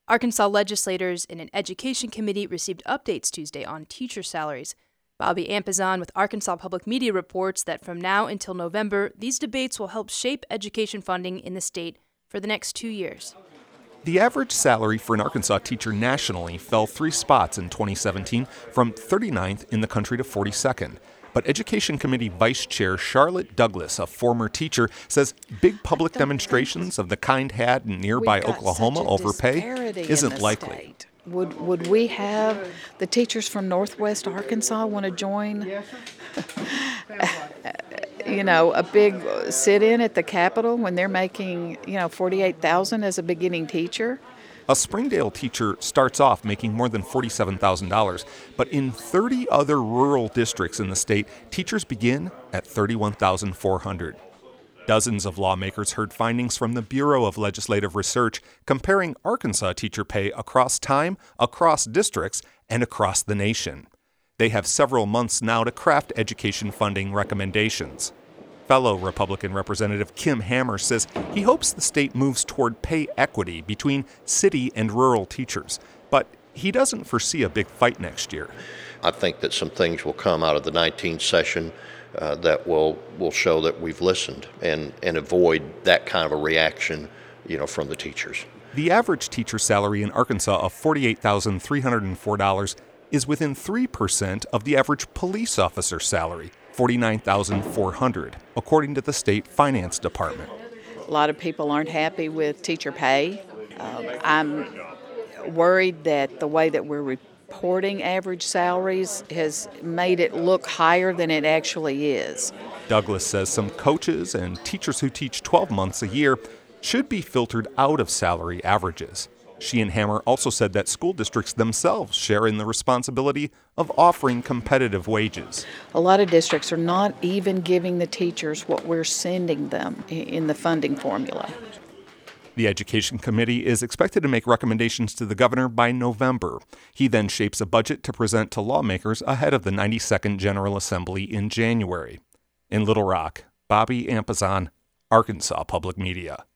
Arkansas legislators in an education committee received updates Tuesday on teacher salaries. Bobby Ampazan with Arkansas Public Media reports that from now until November, these debates will help shape education funding in the state for the next 2 years. The average salary for an Arkansas teacher nationally fell 3 spots in 2017, from 39th in the country to 42nd. But Education Committee Vice Chair Charlotte Douglas, a former teacher, says big public demonstrations of the kind had in nearby Oklahoma over pay isn't likely. Would we have the teachers from Northwest Arkansas want to join, a big sit-in at the Capitol when they're making, $48,000 as a beginning teacher? A Springdale teacher starts off making more than $47,000, but in 30 other rural districts in the state, teachers begin at $31,400. Dozens of lawmakers heard findings from the Bureau of Legislative Research comparing Arkansas teacher pay across time, across districts, and across the nation. They have several months now to craft education funding recommendations. Fellow Republican Representative Kim Hammer says he hopes the state moves toward pay equity between city and rural teachers, but he doesn't foresee a big fight next year. I think that some things will come out of the 19th session that will show that we've listened and avoid that kind of a reaction, from the teachers. The average teacher salary in Arkansas of $48,304 is within 3% of the average police officer salary, $49,400, according to the state finance department. A lot of people aren't happy with teacher pay. I'm worried that the way that we're reporting average salaries has made it look higher than it actually is. Douglas says some coaches and teachers who teach 12 months a year should be filtered out of salary averages. She and Hammer also said that school districts themselves share in the responsibility of offering competitive wages. A lot of districts are not even giving the teachers what we're sending them in the funding formula. The Education Committee is expected to make recommendations to the governor by November. He then shapes a budget to present to lawmakers ahead of the 92nd General Assembly in January. In Little Rock, Bobby Ampazan, Arkansas Public Media.